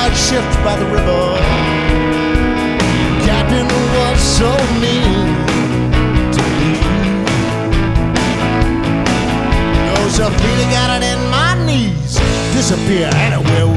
night shift by the river. Captain was so mean to me. Those feet got it in my knees. Disappear anywhere